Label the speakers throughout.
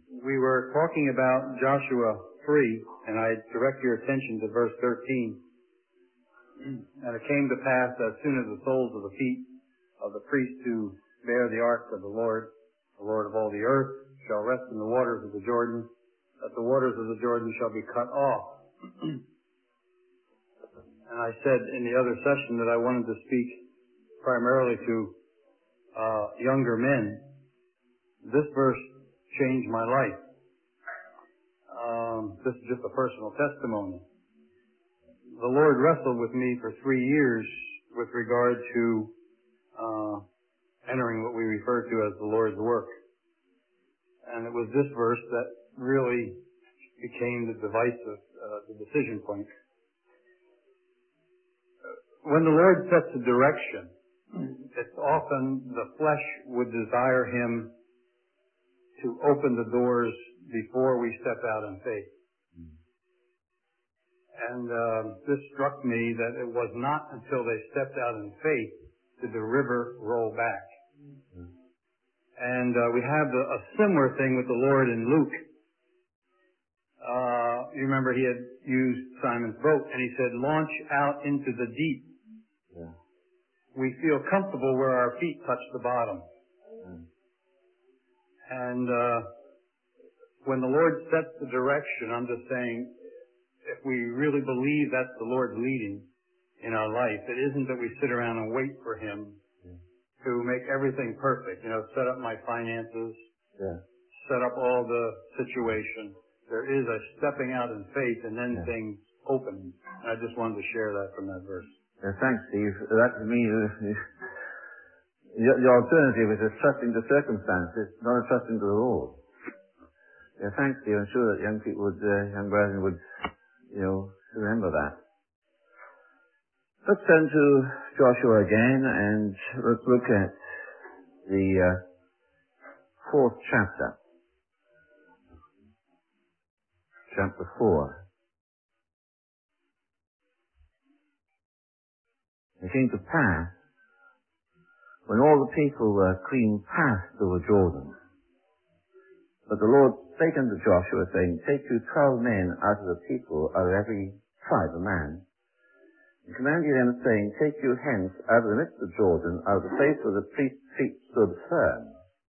Speaker 1: We were talking about Joshua 3, and I direct your attention to verse 13. And it came to pass, as soon as the soles of the feet of the priests who bear the ark of the Lord of all the earth, shall rest in the waters of the Jordan, that the waters of the Jordan shall be cut off. And I said in the other session that I wanted to speak primarily to younger men. This verse changed my life. This is just a personal testimony. The Lord wrestled with me for 3 years with regard to entering what we refer to as the Lord's work. And it was this verse that really became the divisive, the decision point. When the Lord sets a direction, it's often the flesh would desire Him to open the doors before we step out in faith. And this struck me that it was not until they stepped out in faith did the river roll back. And we have a similar thing with the Lord in Luke. You remember he had used Simon's boat, and he said, launch out into the deep. Yeah. We feel comfortable where our feet touch the bottom. And when the Lord sets the direction, I'm just saying, if we really believe that's the Lord's leading in our life, it isn't that we sit around and wait for Him to make everything perfect. You know, set up my finances, set up all the situation. There is a stepping out in faith, and then things open. And I just wanted to share that from that verse.
Speaker 2: Thanks, Steve. That to me, the alternative is a trusting to circumstances, not a trusting to the Lord. Thanks, Steve. I'm sure that young people would, young brethren would, remember that. Let's turn to Joshua again, and let's look at the 4th chapter. Chapter 4. It came to pass, when all the people were clean passed over Jordan, that the Lord spake unto Joshua, saying, take you 12 men out of the people, out of every tribe a man, and command ye them, saying, take you hence out of the midst of Jordan, out of the place where the priest's feet stood firm,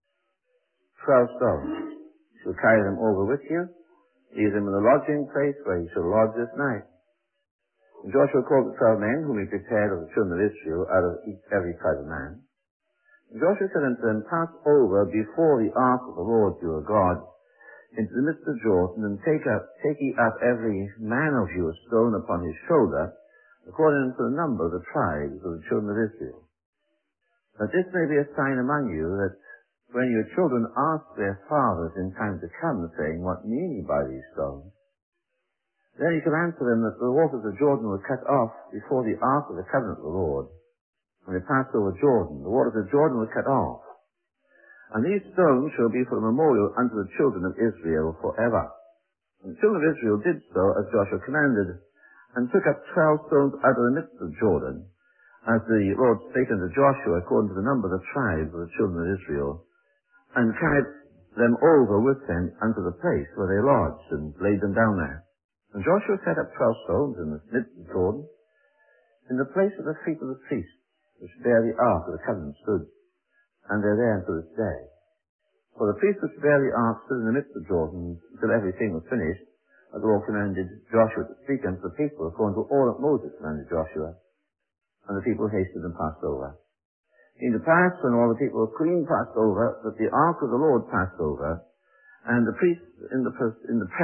Speaker 2: 12 stones. You shall carry them over with you, leave them in the lodging place where you shall lodge this night. And Joshua called the 12 men whom he prepared of the children of Israel out of every tribe of man. And Joshua said unto them, pass over before the ark of the Lord your God into the midst of Jordan, and take ye up every man of you a stone upon his shoulder, according to the number of the tribes of the children of Israel. That this may be a sign among you, that when your children ask their fathers in time to come, saying, what mean ye by these stones? Then you can answer them that the waters of Jordan were cut off before the ark of the covenant of the Lord. When they passed over Jordan, the waters of Jordan were cut off. And these stones shall be for a memorial unto the children of Israel forever. And the children of Israel did so as Joshua commanded, and took up 12 stones out of the midst of Jordan, as the Lord spake unto Joshua, according to the number of the tribes of the children of Israel, and carried them over with them unto the place where they lodged, and laid them down there. And Joshua set up 12 stones in the midst of Jordan, in the place of the feet of the priests, which bear the ark of the covenant stood, and they're there unto this day. For the priests which bear the ark stood in the midst of Jordan, until everything was finished, as the Lord commanded Joshua to speak unto the people, according to all that Moses commanded Joshua. And the people hasted and passed over. In the past, when all the people were clean passed over, that the ark of the Lord passed over, and the priests in the presence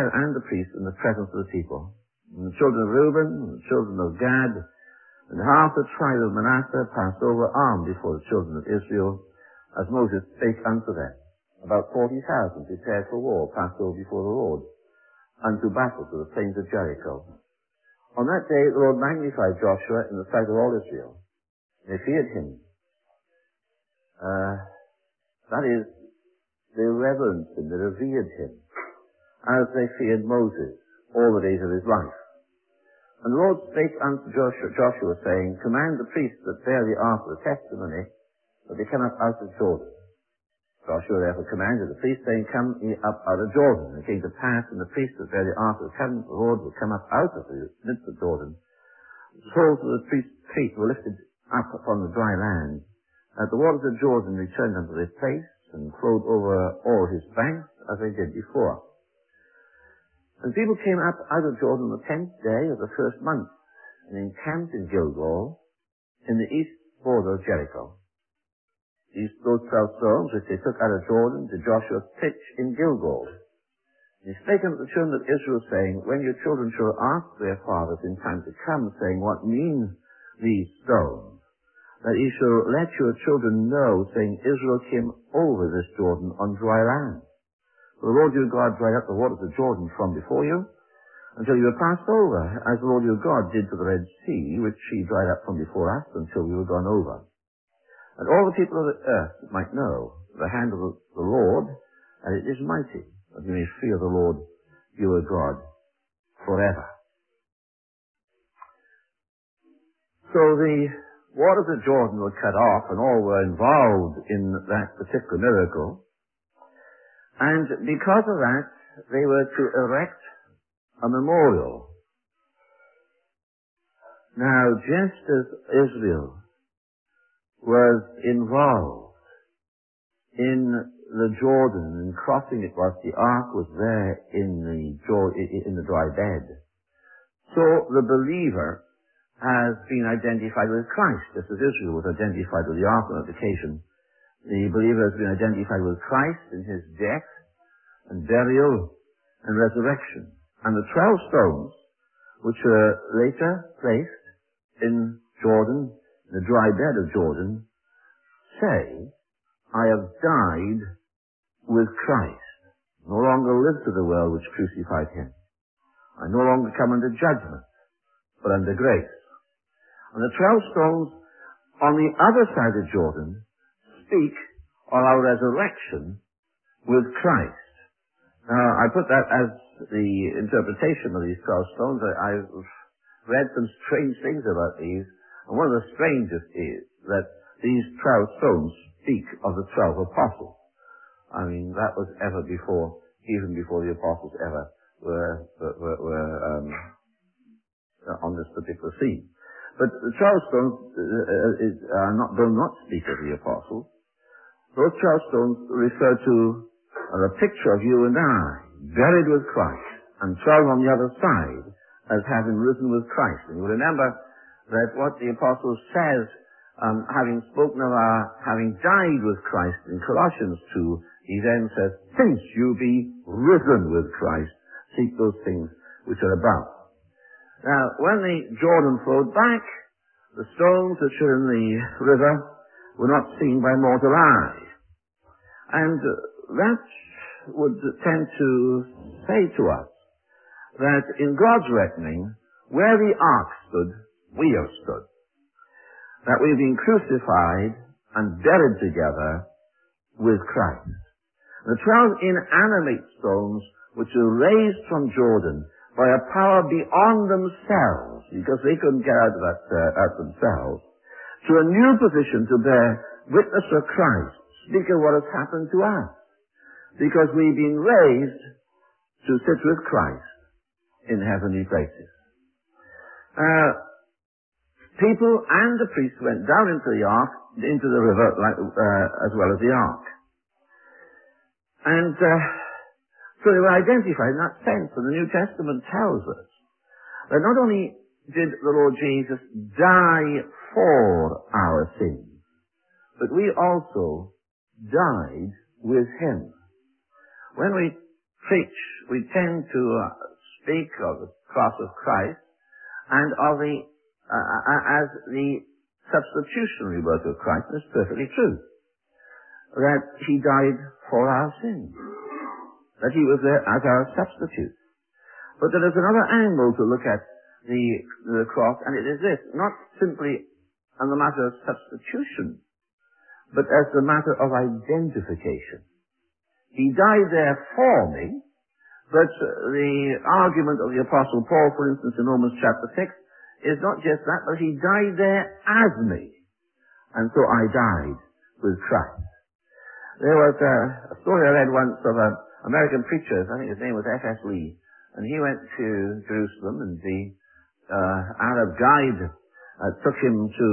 Speaker 2: of the people. And the children of Reuben, and the children of Gad, and half the tribe of Manasseh passed over armed before the children of Israel, as Moses spake unto them. About 40,000 prepared for war passed over before the Lord, unto battle to the plains of Jericho. On that day the Lord magnified Joshua in the sight of all Israel. They feared him. That is, they reverenced him, they revered him, as they feared Moses all the days of his life. And the Lord spake unto Joshua, saying, command the priests that bear the ark of the testimony, that they come up out of Jordan. Joshua therefore commanded the priests, saying, Come ye up out of Jordan. And it came to pass, when the priests that bear the ark of the covenant of the Lord would come up out of the midst of Jordan, the soles of the priest's feet were lifted up upon the dry land, that the waters of Jordan returned unto their place, and flowed over all his banks, as they did before. And the people came up out of Jordan the 10th day of the first month, and encamped in Gilgal, in the east border of Jericho. Those 12 stones which they took out of Jordan did Joshua pitch in Gilgal. And he spake unto the children of Israel, saying, When your children shall ask their fathers in time to come, saying, What mean these stones? That ye shall let your children know, saying, Israel came over this Jordan on dry land. For the Lord your God dried up the waters of Jordan from before you, until you were passed over, as the Lord your God did to the Red Sea, which he dried up from before us, until we were gone over. And all the people of the earth might know the hand of the Lord, and it is mighty, that you may fear the Lord your God forever. So the waters of Jordan were cut off, and all were involved in that particular miracle. And because of that, they were to erect a memorial. Now, just as Israel was involved in the Jordan and crossing it whilst the ark was there in the dry bed, so the believer has been identified with Christ, just as Israel was identified with the ark on that occasion. The believer has been identified with Christ in his death and burial and resurrection. And the 12 stones, which were later placed in Jordan, the dry bed of Jordan, say, I have died with Christ. No longer live to the world which crucified him. I no longer come under judgment, but under grace. And the 12 stones on the other side of Jordan speak of our resurrection with Christ. Now, I put that as the interpretation of these 12 stones. I've read some strange things about these. And one of the strangest is that these 12 stones speak of the 12 apostles. I mean, that was ever before, even before the apostles ever were on this particular scene. But the 12 stones do not speak of the apostles. Those 12 stones refer to a picture of you and I, buried with Christ, and 12 on the other side as having risen with Christ. And you remember that what the apostle says, having spoken of our having died with Christ in Colossians 2, he then says, since you be risen with Christ, seek those things which are above. Now, when the Jordan flowed back, the stones which are in the river were not seen by mortal eye. And that would tend to say to us that in God's reckoning, where the ark stood, we have stood. That we've been crucified and buried together with Christ. The 12 inanimate stones which were raised from Jordan by a power beyond themselves, because they couldn't get out of that out themselves, to a new position to bear witness of Christ, speak of what has happened to us, because we've been raised to sit with Christ in heavenly places. People and the priests went down into the ark, into the river, as well as the ark. And so they were identified in that sense. And the New Testament tells us that not only did the Lord Jesus die for our sins, but we also died with him. When we preach, we tend to speak of the cross of Christ and of the as the substitutionary work of Christ. Is perfectly true. That he died for our sins. That he was there as our substitute. But there is another angle to look at the cross, and it is this, not simply on the matter of substitution, but as the matter of identification. He died there for me, but the argument of the Apostle Paul, for instance, in Romans chapter 6, is not just that, but he died there as me. And so I died with Christ. There was a story I read once of an American preacher, I think his name was F.S. Lee, and he went to Jerusalem, and the Arab guide took him to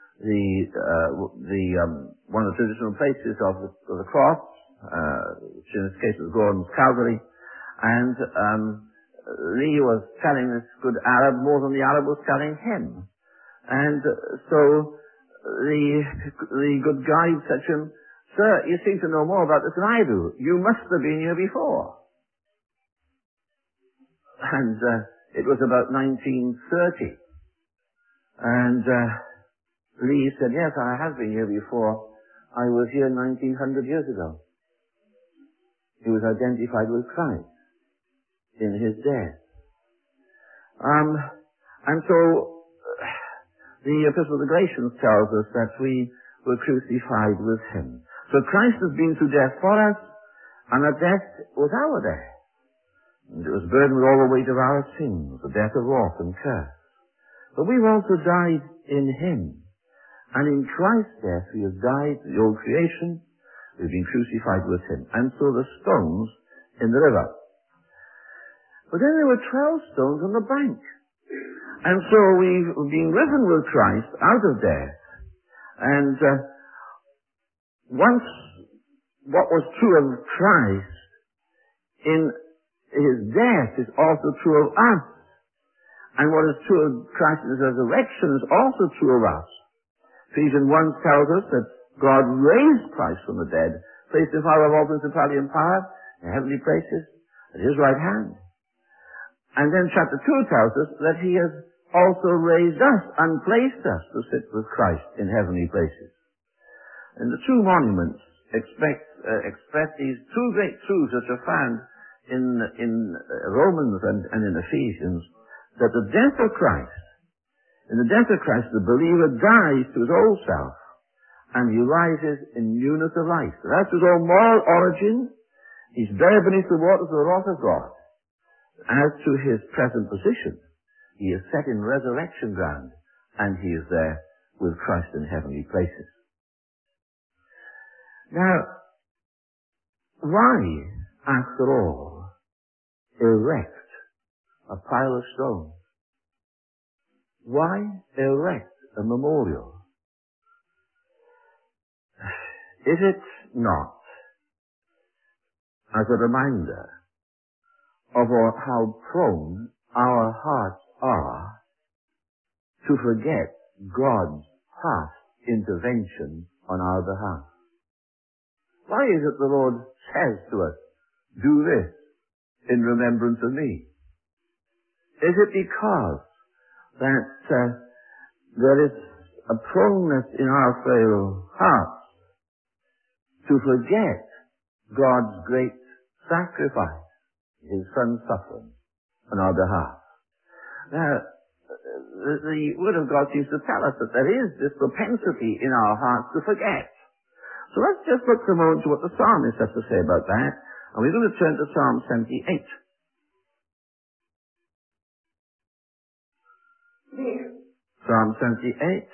Speaker 2: one of the traditional places of the cross, which in this case was Gordon's Calvary, and Lee was telling this good Arab more than the Arab was telling him. And so the good guide said to him, "Sir, you seem to know more about this than I do. You must have been here before." And it was about 1930. And Lee said, "Yes, I have been here before. I was here 1900 years ago." He was identified with Christ in his death. And so the Epistle of the Galatians tells us that we were crucified with him. So Christ has been through death for us, and that death was our death. And it was burdened with all the weight of our sins, the death of wrath and curse. But we've also died in him. And in Christ's death we have died to the old creation. We've been crucified with him. And so the stones in the river. But then there were 12 stones on the bank. And so we've been risen with Christ out of death. And once what was true of Christ in his death is also true of us. And what is true of Christ in his resurrection is also true of us. Ephesians 1 tells us that God raised Christ from the dead, placed him far above all principality and power in heavenly places at his right hand. And then chapter 2 tells us that he has also raised us and placed us to sit with Christ in heavenly places. And the two monuments express these two great truths which are found in Romans and in Ephesians, that the death of Christ, in the death of Christ, the believer dies to his old self, and he rises in newness of life. So that's his own moral origin. He's buried beneath the waters of the wrath of God. As to his present position, he is set in resurrection ground, and he is there with Christ in heavenly places. Now, why, after all, erect a pile of stones? Why erect a memorial? Is it not as a reminder of how prone our hearts are to forget God's past intervention on our behalf? Why is it the Lord says to us, "Do this in remembrance of me"? Is it because that there is a proneness in our frail hearts to forget God's great sacrifice, his Son's suffering on our behalf? Now, the Word of God seems to tell us that there is this propensity in our hearts to forget. So let's just look for a moment to what the psalmist has to say about that. And we're going to turn to Psalm 78. Psalm 78.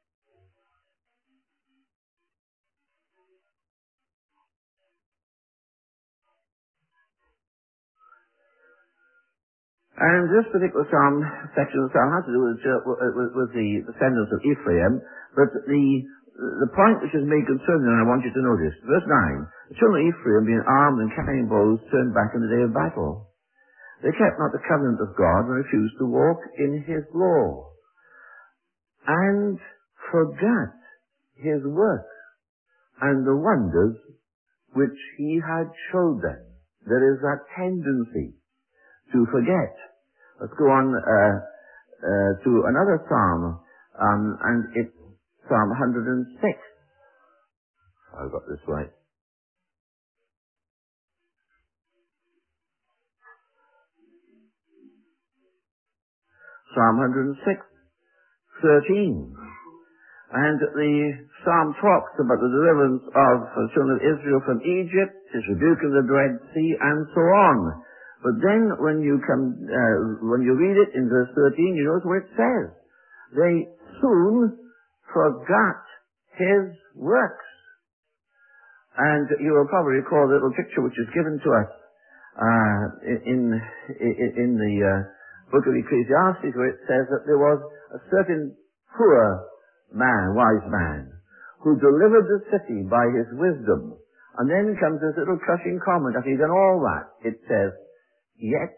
Speaker 2: And this particular section of the psalm has to do with the descendants of Ephraim, but the point which is made concerning them, I want you to notice, verse 9, the children of Ephraim, being armed and carrying bows, turned back in the day of battle. They kept not the covenant of God and refused to walk in his law, and forgot his works and the wonders which he had showed them. There is that tendency to forget. Let's go on to another psalm, and it's Psalm 106. I've got this right. Psalm 106, 13. And the psalm talks about the deliverance of the children of Israel from Egypt, his rebuke of the Red Sea, and so on. But then when you read it in verse 13, you notice what it says. They soon forgot his works. And you will probably recall the little picture which is given to us in the book of Ecclesiastes, where it says that there was a certain poor man, wise man, who delivered the city by his wisdom. And then comes this little crushing comment, after he's done all that, it says, yet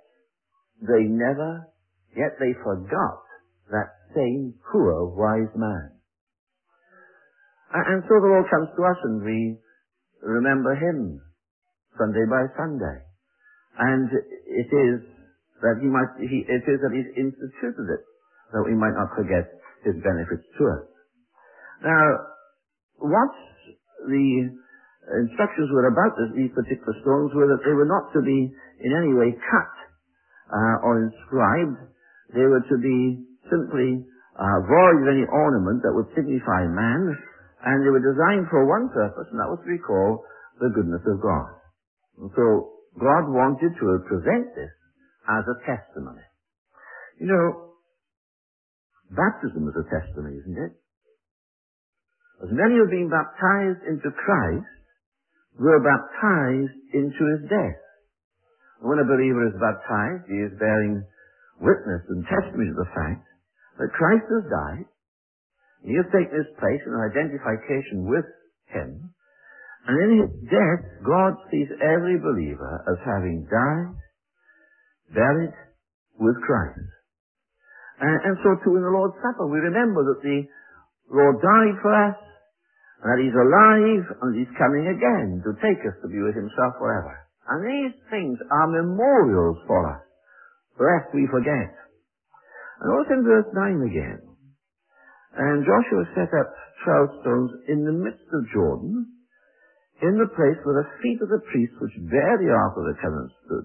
Speaker 2: they forgot that same poor wise man. And so the Lord comes to us and we remember him Sunday by Sunday. And it is that he's instituted it, that we might not forget his benefits to us. Now, what the instructions were about these particular stones were that they were not to be in any way cut or inscribed. They were to be simply void of any ornament that would signify man, and they were designed for one purpose, and that was to recall the goodness of God. And so God wanted to present this as a testimony. You know, baptism is a testimony, isn't it? As many who have been baptized into Christ were baptized into his death. When a believer is baptized, he is bearing witness and testimony to the fact that Christ has died. He has taken his place in identification with him. And in his death, God sees every believer as having died, buried with Christ. And so too in the Lord's Supper, we remember that the Lord died for us, and that he's alive, and he's coming again to take us to be with himself forever. And these things are memorials for us, lest we forget. And also in verse 9 again, and Joshua set up 12 stones in the midst of Jordan, in the place where the feet of the priests which bear the ark of the covenant stood.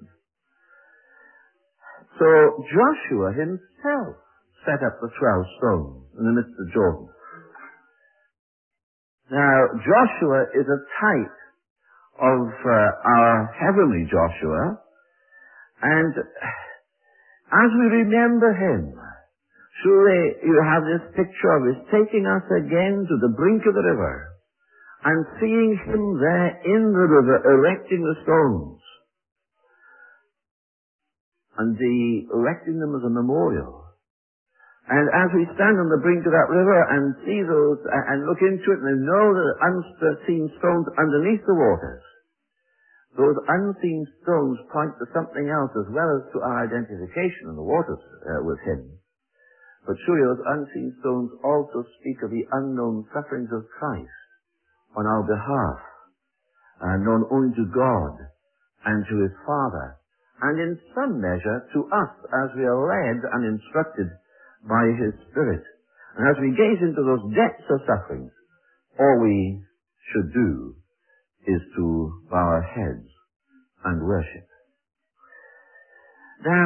Speaker 2: So Joshua himself set up the 12 stones in the midst of Jordan. Now, Joshua is a type of our heavenly Joshua, and as we remember him, surely you have this picture of his taking us again to the brink of the river, and seeing him there in the river erecting the stones, and erecting them as a memorial. And as we stand on the brink of that river and see those, and look into it and know the unseen stones underneath the waters, those unseen stones point to something else as well as to our identification in the waters with him. But surely those unseen stones also speak of the unknown sufferings of Christ on our behalf, known only to God and to his Father, and in some measure to us as we are led and instructed by his Spirit. And as we gaze into those depths of suffering, all we should do is to bow our heads and worship. Now,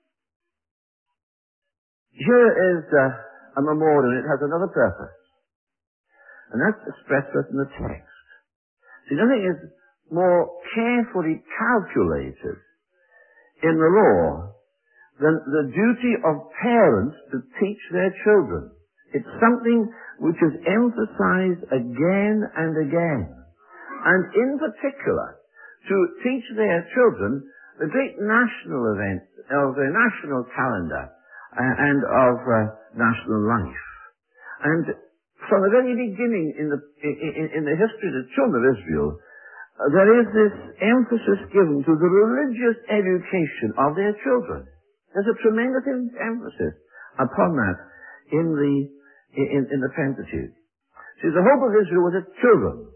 Speaker 2: here is a memorial, and it has another purpose. And that's expressed in the text. See, nothing is more carefully calculated in the law than the duty of parents to teach their children. It's something which is emphasized again and again. And in particular, to teach their children the great national events of the national calendar and of national life. And from the very beginning in the history of the children of Israel, there is this emphasis given to the religious education of their children. There's a tremendous emphasis upon that in the Pentateuch. See, the hope of Israel was its children.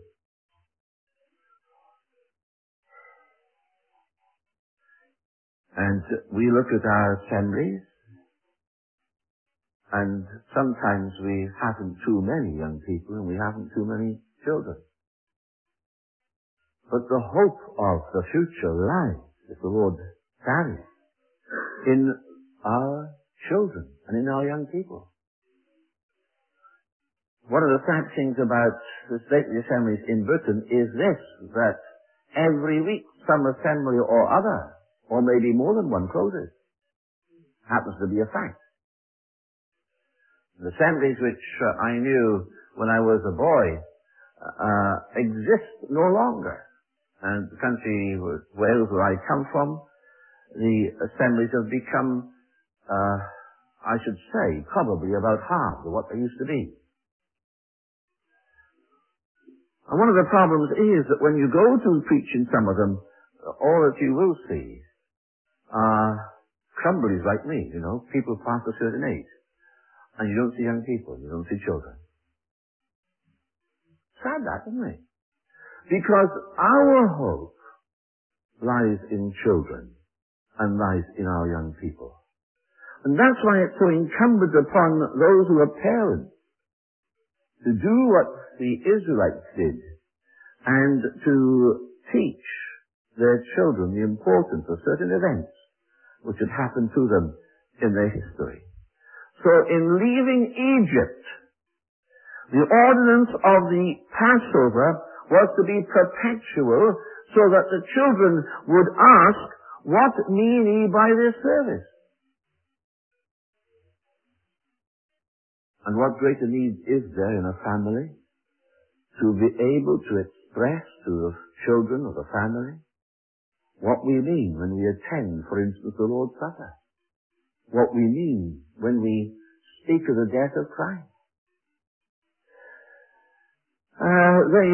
Speaker 2: And we look at our assemblies, and sometimes we haven't too many young people and we haven't too many children. But the hope of the future lies, if the Lord tarries, in our children and in our young people. One of the sad things about the stately assemblies in Britain is this, that every week some assembly or other, or maybe more than one, closes. Happens to be a fact. The assemblies which I knew when I was a boy exist no longer. And the country, Wales, where I come from, the assemblies have become, I should say, probably about half of what they used to be. And one of the problems is that when you go to preach in some of them, all that you will see are crumblies like me, people past a certain age. And you don't see young people, you don't see children. Sad that, isn't it? Because our hope lies in children and lies in our young people. And that's why it's so incumbent upon those who are parents to do what the Israelites did and to teach their children the importance of certain events which had happened to them in their history. So in leaving Egypt, the ordinance of the Passover was to be perpetual so that the children would ask, what mean ye by this service? And what greater need is there in a family to be able to express to the children of the family what we mean when we attend, for instance, the Lord's Supper. What we mean when we speak of the death of Christ. They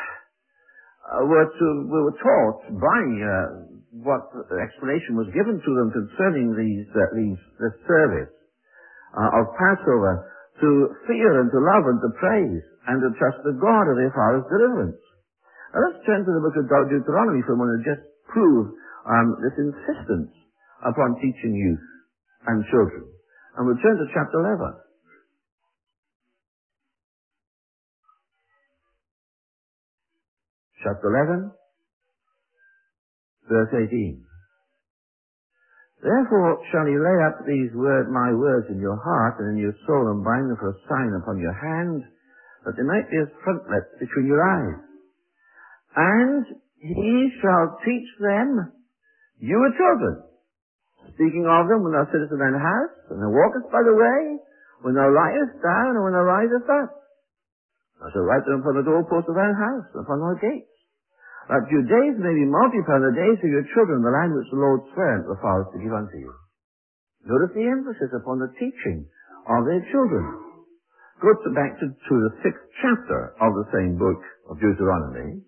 Speaker 2: were taught by what explanation was given to them concerning this service of Passover, to fear and to love and to praise and to trust the God of their father's deliverance. Now let's turn to the book of Deuteronomy for a moment and just prove this insistence upon teaching youth and children. And we'll turn to chapter 11. Chapter 11, verse 18. Therefore shall ye lay up my words in your heart and in your soul, and bind them for a sign upon your hand, that they might be as frontlets between your eyes. And ye shall teach them your children, speaking of them when thou sittest in thine house, when thou walkest by the way, when thou liest down, and when thou risest up. Thou shalt write them upon the doorposts of thine house, and upon thy gates, that your days may be multiplied, the days of your children, the land which the Lord sware unto the fathers to give unto you. Notice the emphasis upon the teaching of their children. Go back to the 6th chapter of the same book of Deuteronomy.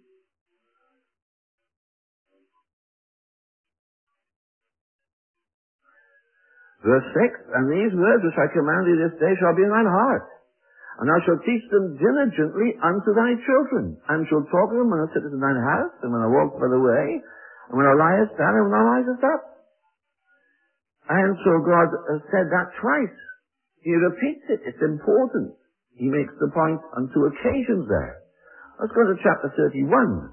Speaker 2: Verse 6, and these words which I command thee this day shall be in thine heart, and thou shalt teach them diligently unto thy children, and shalt talk of them when thou sittest in thine house, and when thou walkest by the way, and when thou liest down, and when thou risest up. And so God has said that twice. He repeats it. It's important. He makes the point on 2 occasions there. Let's go to chapter 31.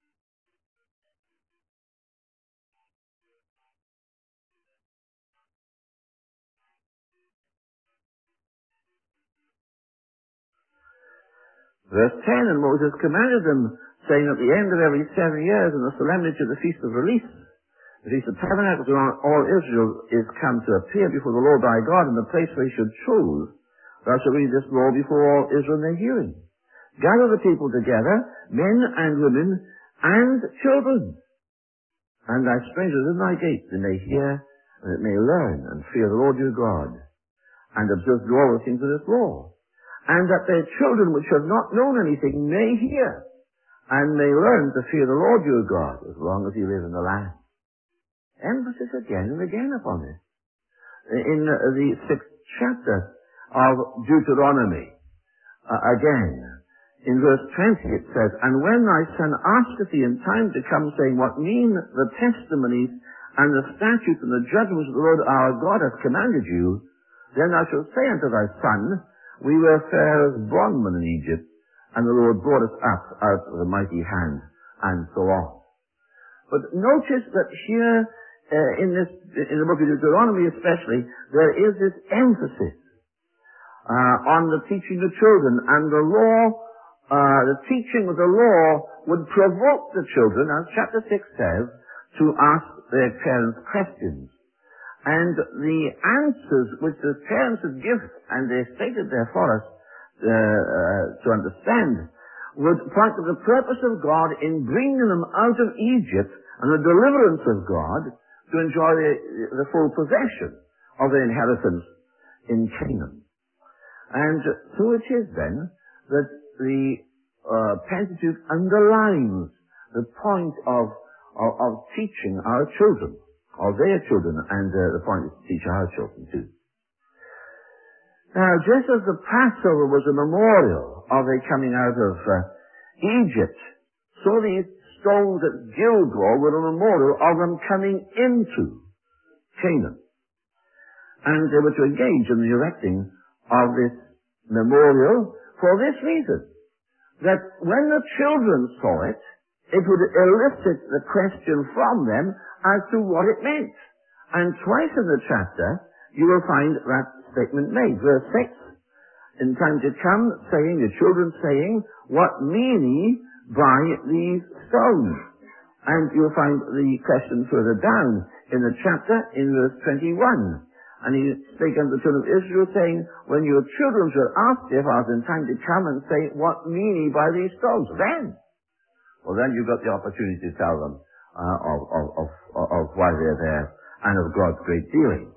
Speaker 2: Verse 10, and Moses commanded them, saying, at the end of every 7 years, in the solemnity of the Feast of Release, the Feast of Tabernacles, when all Israel is come to appear before the Lord thy God in the place where he should choose, thou shalt read this law before all Israel in their hearing. Gather the people together, men and women, and children, and thy strangers in thy gates, that may hear, and that may learn, and fear the Lord your God, and observe all the things of this law. And that their children which have not known anything may hear, and may learn to fear the Lord your God, as long as you live in the land. Emphasis again and again upon it. In the 6th chapter of Deuteronomy, again, in verse 20 it says, and when thy son asketh thee in time to come, saying, what mean the testimonies and the statutes and the judgments of the Lord our God hath commanded you, then thou shalt say unto thy son, we were fair as bondmen in Egypt, and the Lord brought us up out of the mighty hand, and so on. But notice that here, in the book of Deuteronomy especially, there is this emphasis on the teaching of children, and the law, the teaching of the law would provoke the children, as chapter 6 says, to ask their parents questions. And the answers which the parents would give, and they stated there for us to understand, would point to the purpose of God in bringing them out of Egypt and the deliverance of God to enjoy the full possession of their inheritance in Canaan. And so it is then that the Pentateuch underlines the point of teaching our children, or their children, and the point is to teach our children too. Now, just as the Passover was a memorial of their coming out of Egypt, so these stones at Gilgal were a memorial of them coming into Canaan. And they were to engage in the erecting of this memorial for this reason, that when the children saw it, it would elicit the question from them as to what it meant. And twice in the chapter, you will find that statement made. Verse 6, in time to come, saying, the children saying, what mean ye by these stones? And you'll find the question further down in the chapter in verse 21. And he spake unto the children of Israel, saying, when your children shall ask their fathers in time to come and say, what mean ye by these stones? Then you've got the opportunity to tell them of why they're there and of God's great dealing.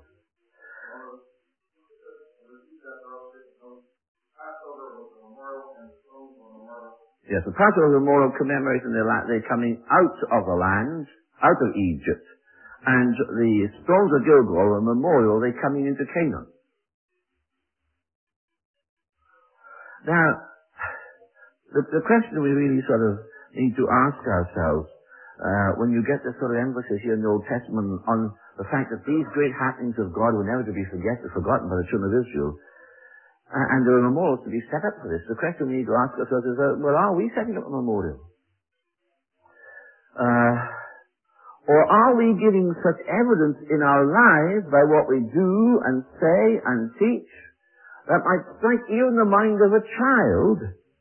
Speaker 2: Yes, the Passover memorial commemorating their coming out of the land, out of Egypt, and the stones of Gilgal, a memorial, they coming into Canaan. Now, the question we really sort of need to ask ourselves, when you get this sort of emphasis here in the Old Testament on the fact that these great happenings of God were never to be forgotten by the children of Israel, and there are memorials to be set up for this, the question we need to ask ourselves is, well, are we setting up a memorial? Or are we giving such evidence in our lives by what we do and say and teach that might strike even the mind of a child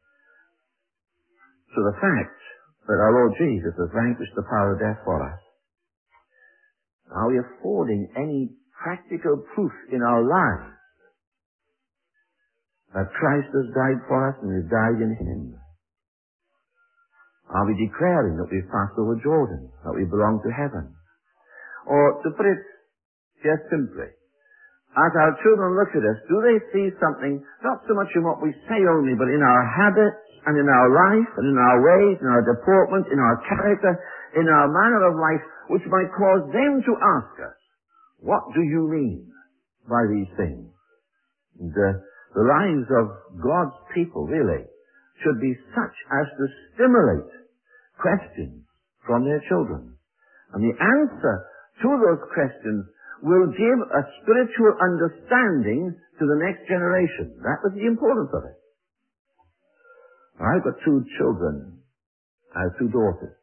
Speaker 2: to the fact that our Lord Jesus has vanquished the power of death for us? Are we affording any practical proof in our lives that Christ has died for us and we've died in Him? Are we declaring that we've passed over Jordan, that we belong to heaven? Or, to put it just simply, as our children look at us, do they see something, not so much in what we say only, but in our habits, and in our life, and in our ways, in our deportment, in our character, in our manner of life, which might cause them to ask us, what do you mean by these things? And, the lives of God's people, really, should be such as to stimulate questions from their children. And the answer to those questions will give a spiritual understanding to the next generation. That was the importance of it. I've got 2 children. I have 2 daughters.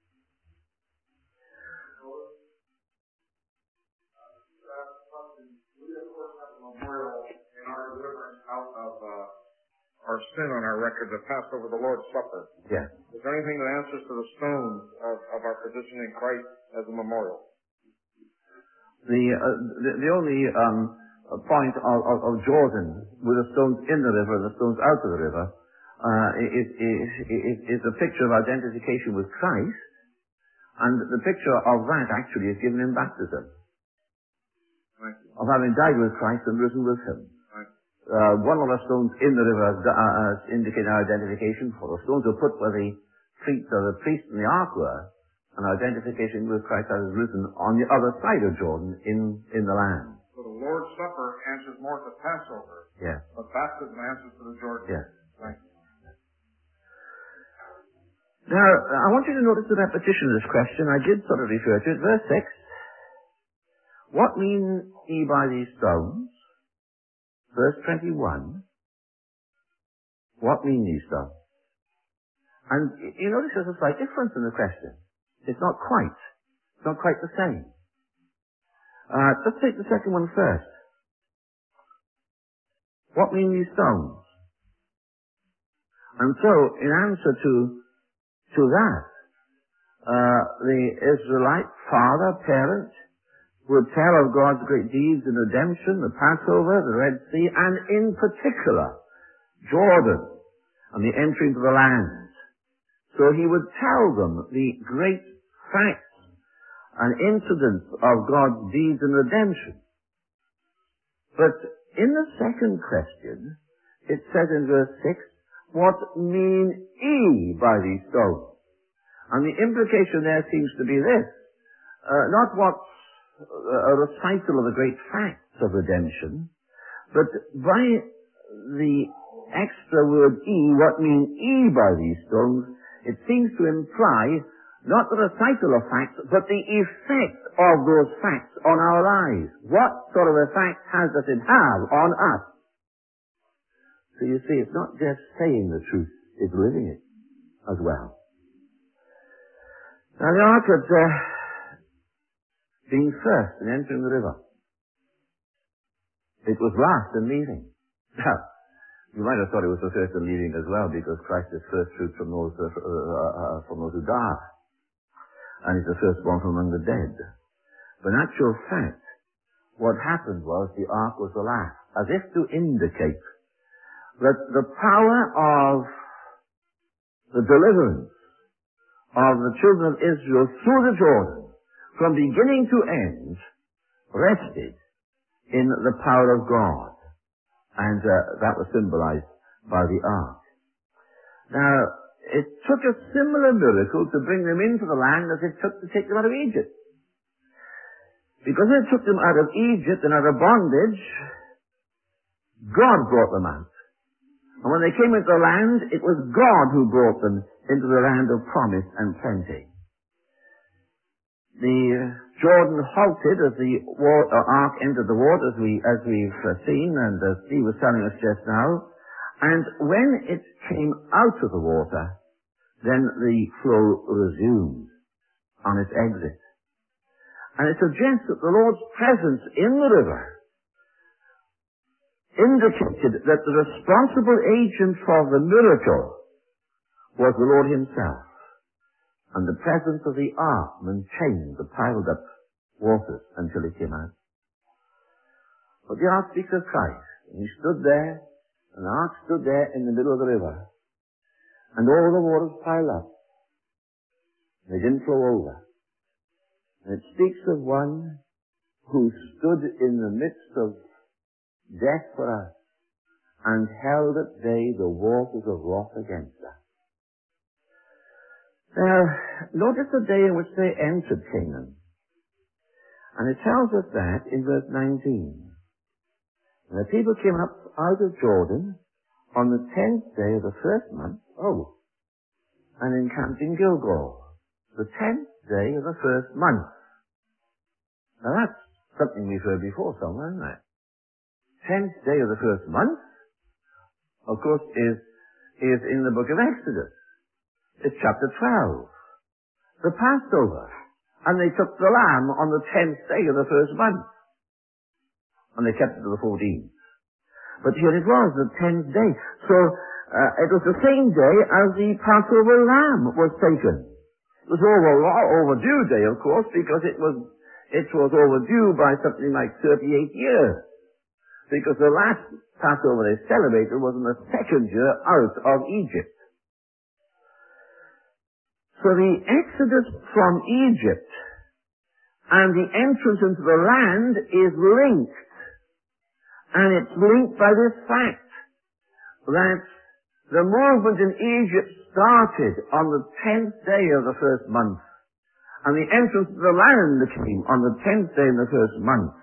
Speaker 3: Our sin on our record, the Passover, the Lord's Supper.
Speaker 2: Yes.
Speaker 3: Is there anything that answers to the stones of our position in Christ as a memorial?
Speaker 2: The only point of Jordan with the stones in the river and the stones out of the river is a picture of identification with Christ, and the picture of that actually is given in baptism. Of having died with Christ and risen with Him. One of the stones in the river indicates our identification, for the stones were put where the feet of the priest and the ark were, and our identification with Christ has risen on the other side of Jordan in the land.
Speaker 3: So the Lord's Supper answers more to Passover,
Speaker 2: yes,
Speaker 3: but baptism answers to the Jordan.
Speaker 2: Yes.
Speaker 3: Thank you.
Speaker 2: Now, I want you to notice the repetition of this question. I did sort of refer to it. Verse 6. What mean ye by these stones? Verse 21, what mean these stones? And you notice there's a slight difference in the question. It's not quite the same. Let's take the second one first. What mean these stones? And so, in answer to that, the Israelite father, parent, would tell of God's great deeds in redemption, the Passover, the Red Sea, and in particular, Jordan, and the entry into the land. So he would tell them the great facts and incidents of God's deeds and redemption. But in the second question, it says in verse 6, what mean ye by these stones? And the implication there seems to be this, not what's a recital of the great facts of redemption, but by the extra word "e," what mean "e" by these stones, it seems to imply not the recital of facts, but the effect of those facts on our lives. What sort of effect does it have on us? So you see, it's not just saying the truth, it's living it as well. Now the ark had been first in entering the river. It was last in leaving. Now, you might have thought it was the first in leaving as well, because Christ is first fruit from those who die. And he's the firstborn from among the dead. But in actual fact, what happened was the ark was the last, as if to indicate that the power of the deliverance of the children of Israel through the Jordan, from beginning to end, rested in the power of God. And that was symbolized by the ark. Now, it took a similar miracle to bring them into the land as it took to take them out of Egypt. Because it took them out of Egypt and out of bondage, God brought them out. And when they came into the land, it was God who brought them into the land of promise and plenty. The Jordan halted as the ark entered the water, as we've seen, and as Steve was telling us just now. And when it came out of the water, then the flow resumed on its exit. And it suggests that the Lord's presence in the river indicated that the responsible agent for the miracle was the Lord himself. And the presence of the ark maintained the piled up waters until it came out. But the ark speaks of Christ. And he stood there, and the ark stood there in the middle of the river. And all the waters piled up. They didn't flow over. And it speaks of one who stood in the midst of death for us and held at bay the waters of wrath against us. Now, notice the day in which they entered Canaan. And it tells us that in verse 19. And the people came up out of Jordan on the 10th day of the first month, and encamped in Gilgal, the 10th day of the first month. Now that's something we've heard before somewhere, isn't it? 10th day of the first month, of course, is in the book of Exodus. It's chapter 12. The Passover. And they took the lamb on the 10th day of the first month. And they kept it to the 14th. But here it was, the 10th day. So, it was the same day as the Passover lamb was taken. It was overdue day, of course, because it was overdue by something like 38 years. Because the last Passover they celebrated was in the second year out of Egypt. So the exodus from Egypt and the entrance into the land is linked. And it's linked by this fact that the movement in Egypt started on the 10th day of the first month. And the entrance to the land came on the 10th day of the first month.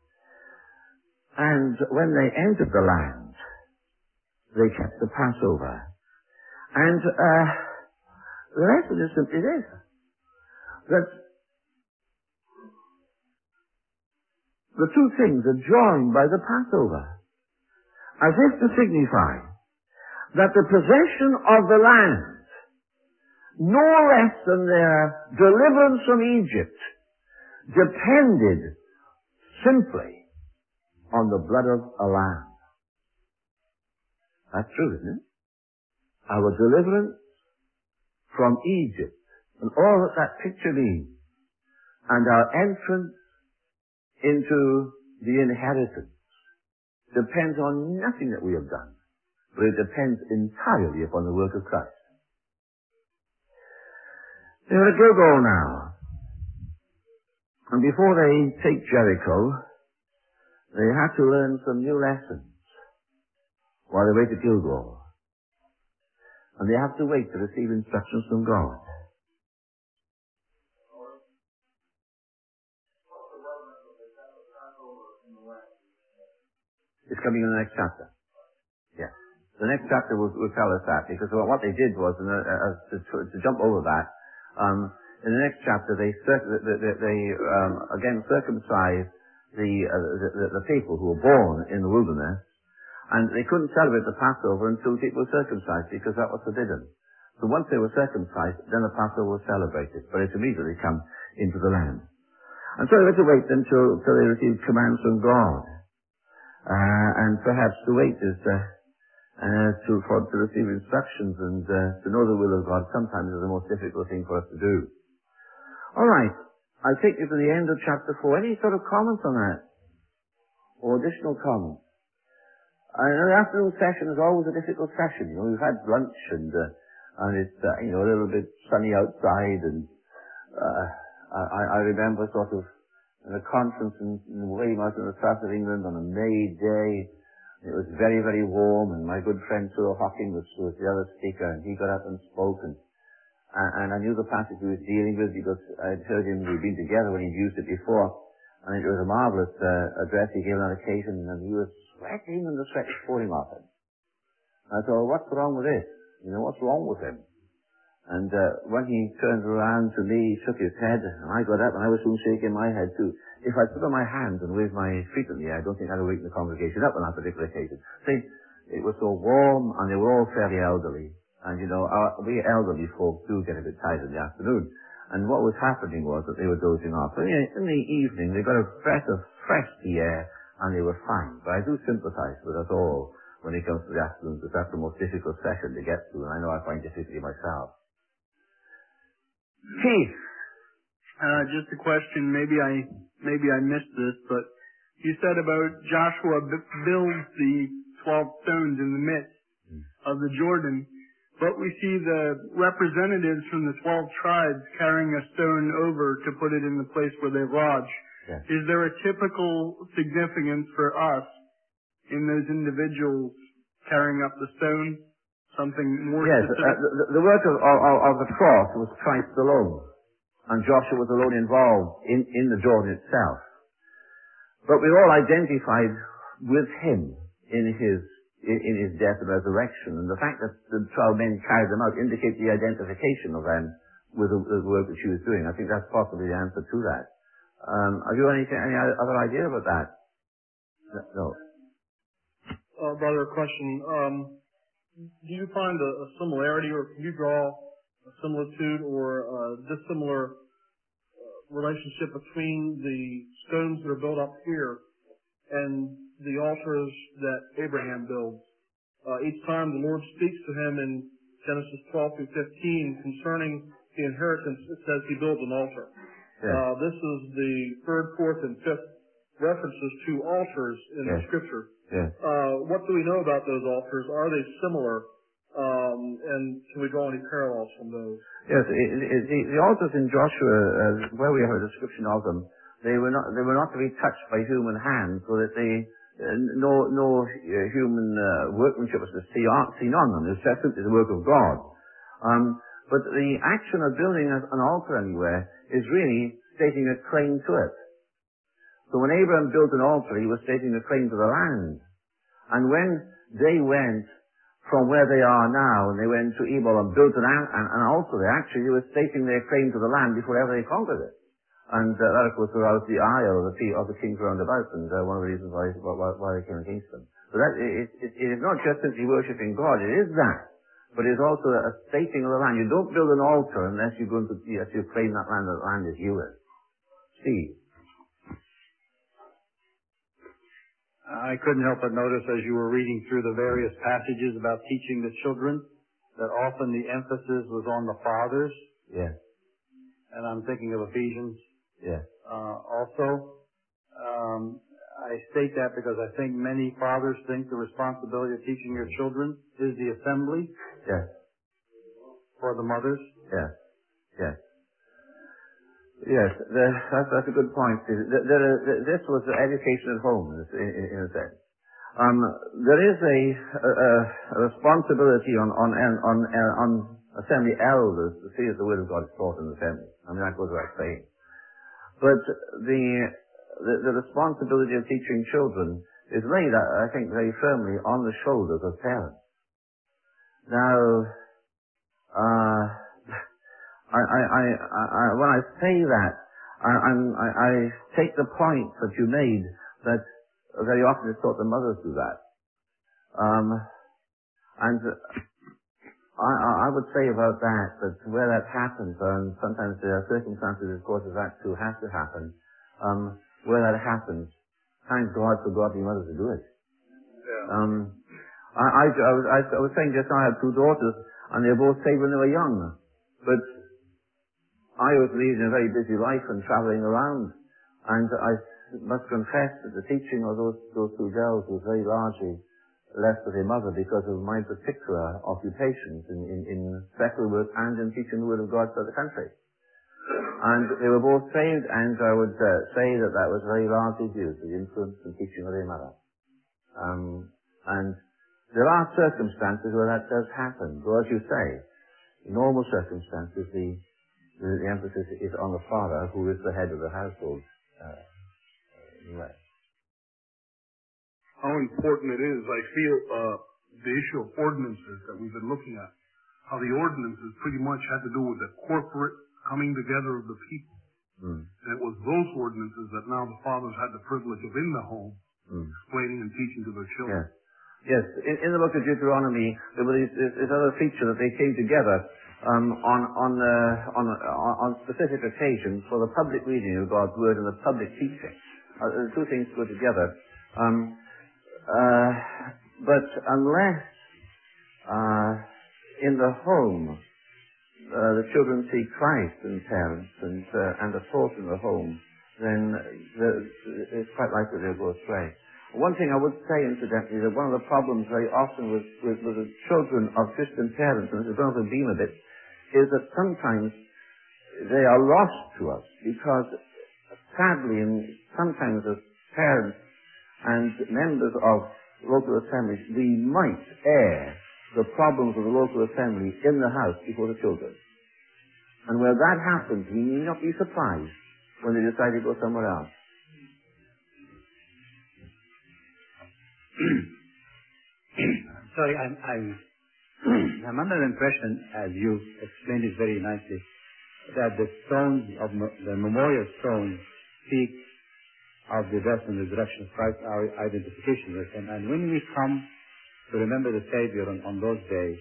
Speaker 2: And when they entered the land, they kept the Passover. And the lesson is simply this, that the two things are joined by the Passover, as if to signify that the possession of the land, no less than their deliverance from Egypt, depended simply on the blood of a lamb. That's true, isn't it? Our deliverance from Egypt, and all that picture means, and our entrance into the inheritance, depends on nothing that we have done, but it depends entirely upon the work of Christ. They were at Gilgal now. And before they take Jericho, they had to learn some new lessons while they wait at Gilgal. And they have to wait to receive instructions from God. It's coming in the next chapter. Yeah. The next chapter will tell us that, because what they did was, to jump over that, in the next chapter they again circumcised the people who were born in the wilderness, and they couldn't celebrate the Passover until people were circumcised, because that was forbidden. So once they were circumcised, then the Passover was celebrated, but it immediately come into the land. And so they had to wait until they received commands from God. And perhaps to wait is to receive instructions and to know the will of God sometimes is the most difficult thing for us to do. All right, I take you to the end of chapter 4. Any sort of comments on that? Or additional comments? The afternoon session is always a difficult session. You know, we've had lunch and it's a little bit sunny outside, and I remember sort of in a conference in Weymouth in the south of England on a May day. It was very, very warm, and my good friend Cyril Hocking was the other speaker, and he got up and spoke, and I knew the passage he was dealing with because I'd heard him, we'd been together when he'd used it before, and it was a marvellous address he gave on that occasion, and he was sweating, and the sweat was pouring off him. I thought, what's wrong with this? You know, what's wrong with him? And when he turned around to me, he shook his head, and I got up, and I was soon shaking my head too. If I put on my hands and waved my feet in the air, I don't think I'd have wakened the congregation up on that particular occasion. See, it was so warm, and they were all fairly elderly. And, you know, we elderly folk do get a bit tired in the afternoon. And what was happening was that they were dozing off. But in the evening, they got a breath of fresh sea air, and they were fine. But I do sympathize with us all when it comes to the afternoon, because that's the most difficult session to get through, and I know I find difficulty myself.
Speaker 4: Keith, just a question. Maybe I missed this, but you said about Joshua builds the 12 stones in the midst of the Jordan, but we see the representatives from the 12 tribes carrying a stone over to put it in the place where they lodge.
Speaker 2: Yes.
Speaker 4: Is there a typical significance for us in those individuals carrying up the stone? Something more specific?
Speaker 2: The work of the cross was Christ alone, and Joshua was alone involved in the Jordan itself. But we're all identified with him in his death and resurrection, and the fact that the 12 men carried them out indicates the identification of them with the work that she was doing. I think that's possibly the answer to that. Have you any other idea about that? No.
Speaker 3: Brother, a question. Do you find a similarity, or can you draw a similitude or a dissimilar relationship between the stones that are built up here and the altars that Abraham builds? Each time the Lord speaks to him in Genesis 12 through 15 concerning the inheritance, it says he builds an altar.
Speaker 2: Yeah.
Speaker 3: This is the third, fourth, and fifth references to altars in the Scripture.
Speaker 2: Yeah.
Speaker 3: What do we know about those altars? Are they similar? And can we draw any parallels from those?
Speaker 2: Yes, the altars in Joshua, where we have a description of them, they were not to be touched by human hands, so that no human workmanship was to see on them. It was simply the work of God. But the action of building an altar anywhere is really stating a claim to it. So when Abraham built an altar, he was stating a claim to the land. And when they went from where they are now, and they went to Ebal and built an altar there, actually they were stating their claim to the land before ever they conquered it. And that, of course, aroused the ire of the kings round about, and one of the reasons why they came against them. So that it is not just simply worshipping God, it is that. But it is also a stating of the land. You don't build an altar unless you're going to claim that land is yours. Steve.
Speaker 1: I couldn't help but notice as you were reading through the various passages about teaching the children that often the emphasis was on the fathers.
Speaker 2: Yes.
Speaker 1: And I'm thinking of Ephesians.
Speaker 2: Yes.
Speaker 1: Also, I state that because I think many fathers think the responsibility of teaching your children is the assembly.
Speaker 2: Yes.
Speaker 1: For the mothers.
Speaker 2: Yes. Yes. Yes, that's a good point. This was education at home, in a sense. There is a responsibility on assembly elders to see that the word of God is taught in the assembly. I mean, that goes without saying. But the responsibility of teaching children is laid, I think, very firmly on the shoulders of parents. Now, when I say that, I take the point that you made that very often it's thought the mothers do that. And I would say about that where that happens, and sometimes there are circumstances, of course, that to have to happen, where that happens, thank God for godly mothers to do it. Yeah. I was saying just I had two daughters, and they were both saved when they were young. But I was leading a very busy life and travelling around, and I must confess that the teaching of those two girls was very largely left with their mother because of my particular occupations in secular work and in teaching the Word of God to the country. And they were both saved, and I would say that was very largely due to the influence and teaching of their mother. And there are circumstances where that does happen. Though, as you say, in normal circumstances, the emphasis is on the father, who is the head of the household. Anyway.
Speaker 5: How important it is, I feel, the issue of ordinances that we've been looking at. How the ordinances pretty much had to do with the corporate coming together of the people. And it was those ordinances that now the fathers had the privilege of in the home explaining and teaching to their children.
Speaker 2: Yes. In the book of Deuteronomy, there was this other feature that they came together on specific occasions for the public reading of God's Word and the public teaching. The two things go together. But unless in the home the children see Christ in parents and are taught in the home, then it's quite likely they'll go astray. One thing I would say, incidentally, that one of the problems very often with the children of Christian parents, and this is going to beam a bit, is that sometimes they are lost to us because, sadly, and sometimes as parents and members of local assemblies, we might air the problems of the local assembly in the house before the children. And where that happens, we need not be surprised when they decide to go somewhere else.
Speaker 6: Sorry, I'm under the impression, as you explained it very nicely, that the stones of the memorial stones speak of the death and resurrection of Christ, our identification with Him. And when we come to remember the Savior on those days,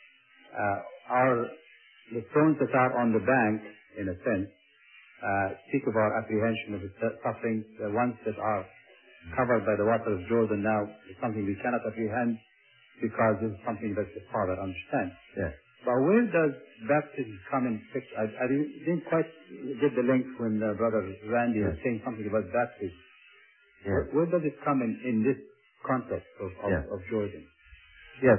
Speaker 6: the stones that are on the bank, in a sense, speak of our apprehension of His sufferings. The ones that are covered by the water of Jordan now is something we cannot apprehend because this is something that the Father understands.
Speaker 2: Yes.
Speaker 6: But where does baptism come in picture? I didn't quite get the link when Brother Randy was saying something about baptism.
Speaker 2: Yes.
Speaker 6: Where does it come in this context of Jordan?
Speaker 2: Yes.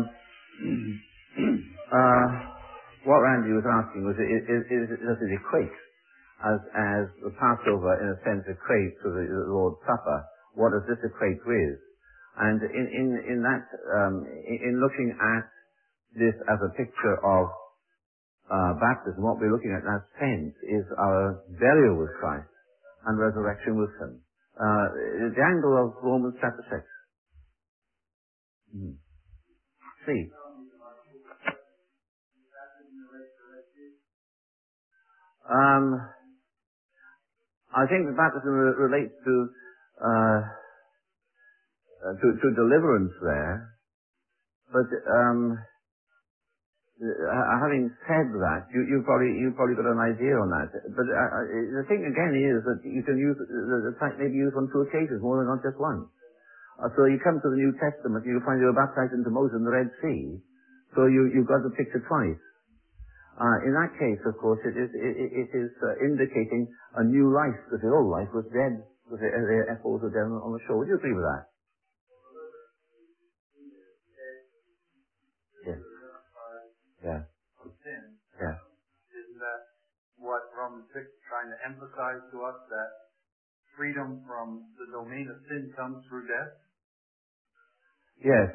Speaker 2: What Randy was asking was, does it equate as the Passover, in a sense, equate to the Lord's Supper? What does this equate with? And in that, in looking at this as a picture of baptism, what we're looking at in that sense is our burial with Christ and resurrection with Him. The angle of Romans chapter 6. See. I think the baptism relates to deliverance there, but having said that, you've probably got an idea on that. But the thing again is that you can use the type maybe used on two occasions, more than not just once. So you come to the New Testament, you find you were baptized into Moses in the Red Sea, so you've got the picture twice. In that case, of course, it is indicating a new life, because the old life was dead, because the apples were dead on the shore. Would you agree with that? Yeah. Yeah. Yeah.
Speaker 1: what Romans 6 is trying to emphasize to us, that freedom from the domain of sin comes through death?
Speaker 2: Yes.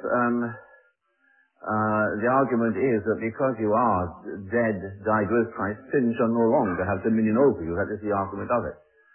Speaker 2: The argument is that because you are dead, died with Christ, sin shall no longer have dominion over you. That is the argument of it.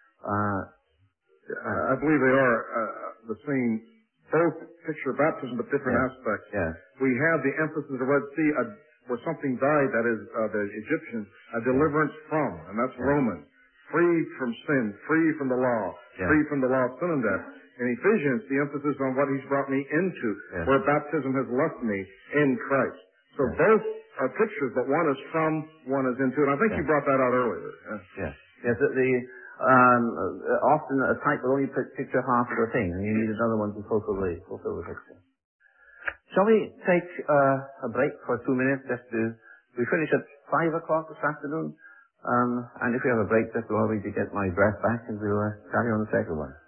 Speaker 7: I believe they are the same, both picture of baptism, but different aspects.
Speaker 2: Yes.
Speaker 7: We have the emphasis of the Red Sea, where something died, that is the Egyptians, a deliverance from, and that's Romans. Free from sin, free from the law, free from the law of sin and death. In Ephesians, the emphasis on what He's brought me into, where baptism has left me in Christ. So both are pictures, but one is from, one is into, and I think you brought that out earlier.
Speaker 2: Yes. Yes. Often a type will only picture half of the thing, and you need another one to fulfill the picture. Shall we take a break for 2 minutes? We finish at 5 o'clock this afternoon, and if we have a break, just allow me to get my breath back, and we'll carry on the second one.